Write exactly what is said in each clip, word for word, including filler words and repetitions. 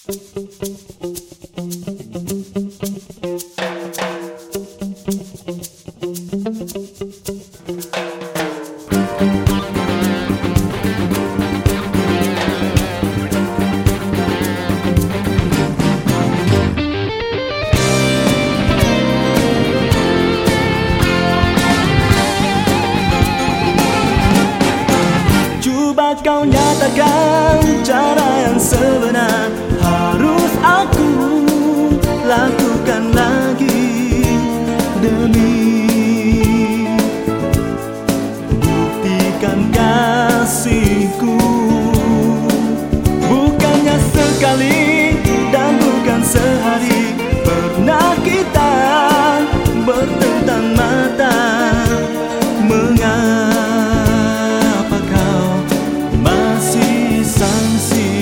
Cuba kau nyatakan cara yang sebenar. Harus aku lakukan lagi demi buktikan kasihku. Bukannya sekali dan bukan sehari pernah kita bertentang mata. Mengapa kau masih sangsi?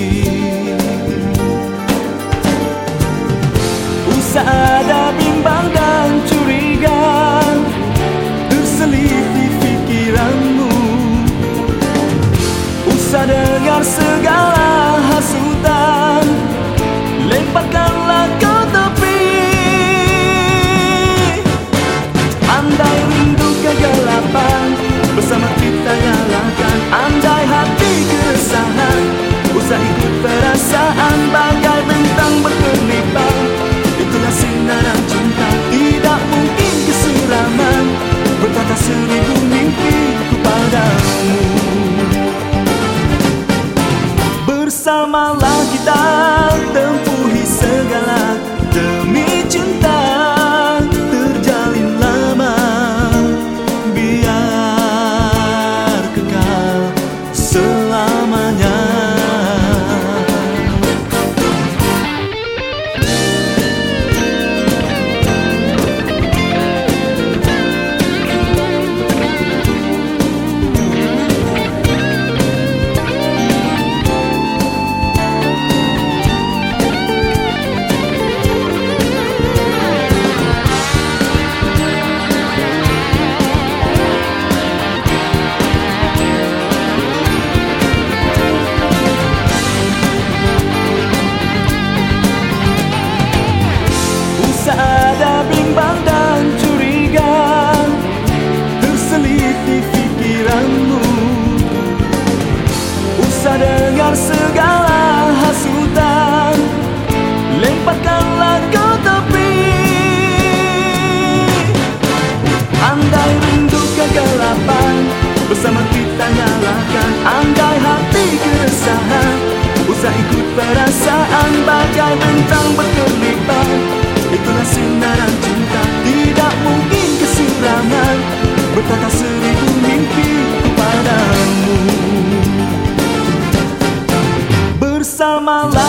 Usah ada bimbang dan curiga terselip di pikiranmu. Usah dengar segala hasutan, lemparkanlah ke tepi. Andai rindu kegelapan bersama kita nyalakan. Andai hati keresahan, usah ikut perasaan. Bagai bintang berkelipang, itulah sinaran cinta. Tidak mungkin kesiraman, berkata seribu mimpiku padamu. Bersamalah kita tempuhi segala demi cinta terjalin lama, biar kekal selamanya. Ada bimbang dan curiga terselip di pikiranmu. Usah dengar segala hasutan, lemparkanlah ke tepi. Andai rindu kegelapan bersama kita nyalakan. Andai hati keresahan, usah ikut perasaan. Bagai bintang berkelipang, itulah sinaran cinta. Tidak mungkin kesiraman, berkata seribu mimpi padamu. Bersamalah